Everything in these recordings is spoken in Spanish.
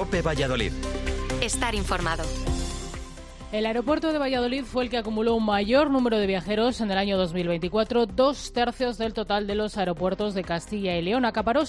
COPE Valladolid. Estar informado. El aeropuerto de Valladolid fue el que acumuló un mayor número de viajeros en el año 2024, 2/3 del total de los aeropuertos de Castilla y León. Acaparó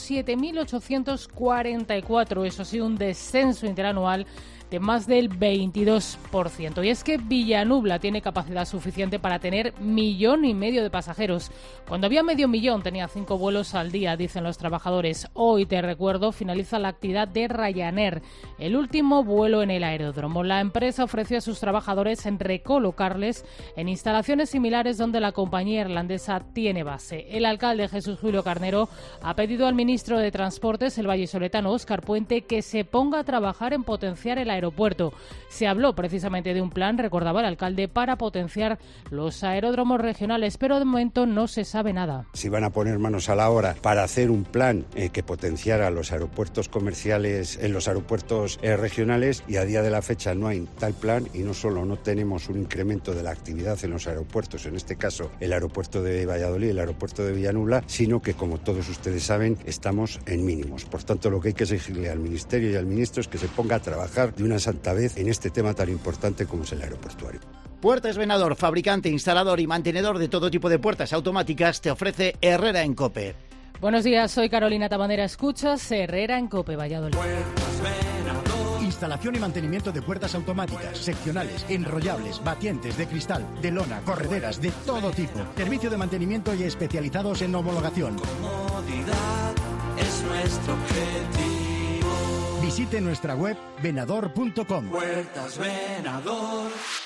7.844, eso sí, un descenso interanual de más del 22%. Y es que Villanubla tiene capacidad suficiente para tener 1,5 millones de pasajeros. Cuando había 500,000 tenía 5 vuelos al día, dicen los trabajadores. Hoy, te recuerdo, finaliza la actividad de Ryanair, el último vuelo en el aeródromo. La empresa ofreció a sus trabajadores en recolocarles en instalaciones similares donde la compañía irlandesa tiene base. El alcalde Jesús Julio Carnero ha pedido al ministro de Transportes, el vallisoletano Óscar Puente, que se ponga a trabajar en potenciar el aeropuerto. Se habló precisamente de un plan, recordaba el alcalde, para potenciar los aeródromos regionales, pero de momento no se sabe nada. Si van a poner manos a la obra para hacer un plan que potenciara los aeropuertos comerciales en los aeropuertos regionales, y a día de la fecha no hay tal plan, y no solo no tenemos un incremento de la actividad en los aeropuertos, en este caso el aeropuerto de Valladolid, el aeropuerto de Villanubla, sino que, como todos ustedes saben, estamos en mínimos. Por tanto, lo que hay que exigirle al Ministerio y al Ministro es que se ponga a trabajar de una santa vez en este tema tan importante como es el aeroportuario. Puertas Venador, fabricante, instalador y mantenedor de todo tipo de puertas automáticas, te ofrece Herrera en COPE. Buenos días, soy Carolina Tabanera. Escuchas Herrera en COPE Valladolid. Instalación y mantenimiento de puertas automáticas, seccionales, enrollables, batientes, de cristal, de lona, correderas, de todo tipo. Servicio de mantenimiento y especializados en homologación. Comodidad es nuestro objetivo. Visite nuestra web venador.com. Puertas Venador.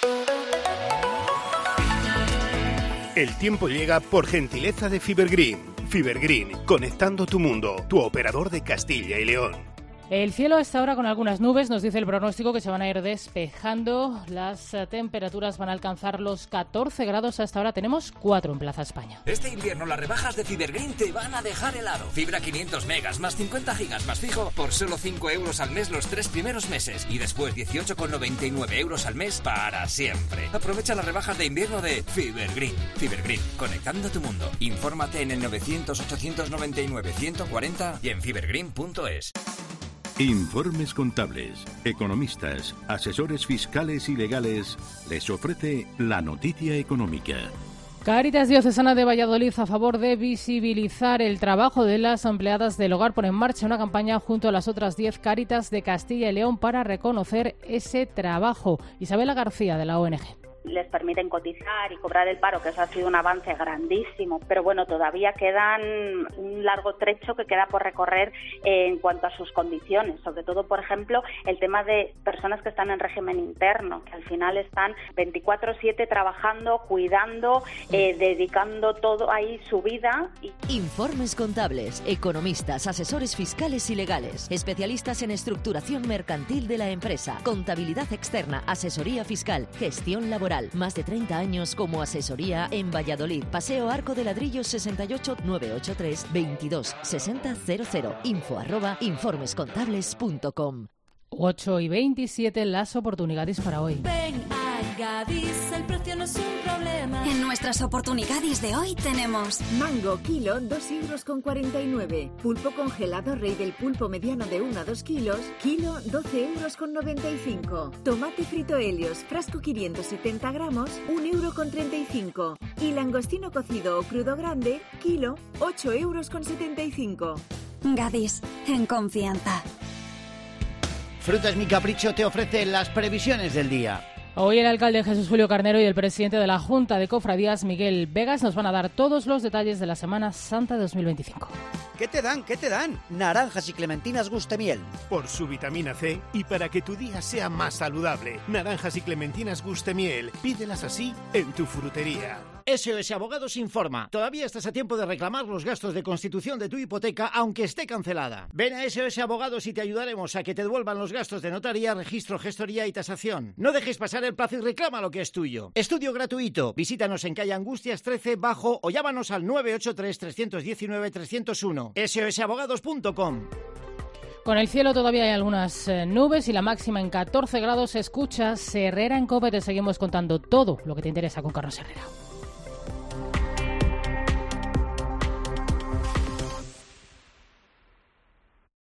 El tiempo llega por gentileza de Fibergreen. Fibergreen, conectando tu mundo, tu operador de Castilla y León. El cielo está ahora con algunas nubes, nos dice el pronóstico que se van a ir despejando. Las temperaturas van a alcanzar los 14 grados, hasta ahora tenemos 4 en Plaza España. Este invierno las rebajas de Fibergreen te van a dejar helado. Fibra 500 megas más 50 gigas más fijo por solo 5 euros al mes los 3 primeros meses y después 18,99 euros al mes para siempre. Aprovecha las rebajas de invierno de Fibergreen. Fibergreen, conectando tu mundo. Infórmate en el 900-899-140 y en fibergreen.es. Informes Contables, economistas, asesores fiscales y legales les ofrece la noticia económica. Cáritas Diocesana de Valladolid, a favor de visibilizar el trabajo de las empleadas del hogar, pone en marcha una campaña junto a las otras 10 Cáritas de Castilla y León para reconocer ese trabajo. Isabela García, de la ONG. Les permiten cotizar y cobrar el paro, que eso ha sido un avance grandísimo, pero bueno, todavía quedan un largo trecho que queda por recorrer en cuanto a sus condiciones, sobre todo, por ejemplo, el tema de personas que están en régimen interno, que al final están 24/7 trabajando, cuidando, dedicando todo ahí su vida. Informes Contables, economistas, asesores fiscales y legales, especialistas en estructuración mercantil de la empresa, contabilidad externa, asesoría fiscal, gestión laboral. Más de 30 años como asesoría en Valladolid. Paseo Arco de Ladrillos 68 983 22 60 00. info@informescontables.com. 8:27, las oportunidades para hoy. Ven a Gadis, el precio no es un problema. En nuestras oportunidades de hoy tenemos mango kilo 2,49 €. Pulpo congelado Rey del Pulpo mediano de 1 a 2 kilos, kilo 12,95 €. Tomate frito Helios, frasco 570 gramos, 1,35 €. Y langostino cocido o crudo grande, kilo 8,75 €. Gadis, en confianza. Frutas Mi Capricho te ofrece las previsiones del día. Hoy el alcalde Jesús Julio Carnero y el presidente de la Junta de Cofradías, Miguel Vegas, nos van a dar todos los detalles de la Semana Santa 2025. ¿Qué te dan? ¿Qué te dan? Naranjas y clementinas Gustemiel. Por su vitamina C y para que tu día sea más saludable. Naranjas y clementinas Gustemiel. Pídelas así en tu frutería. SOS Abogados informa. Todavía estás a tiempo de reclamar los gastos de constitución de tu hipoteca, aunque esté cancelada. Ven a SOS Abogados y te ayudaremos a que te devuelvan los gastos de notaría, registro, gestoría y tasación. No dejes pasar el plazo y reclama lo que es tuyo. Estudio gratuito. Visítanos en calle Angustias 13 bajo o llámanos al 983 319 301. sosabogados.com. Con el cielo todavía hay algunas nubes y la máxima en 14 grados. Escuchas Herrera en COPE. Te seguimos contando todo lo que te interesa con Carlos Herrera.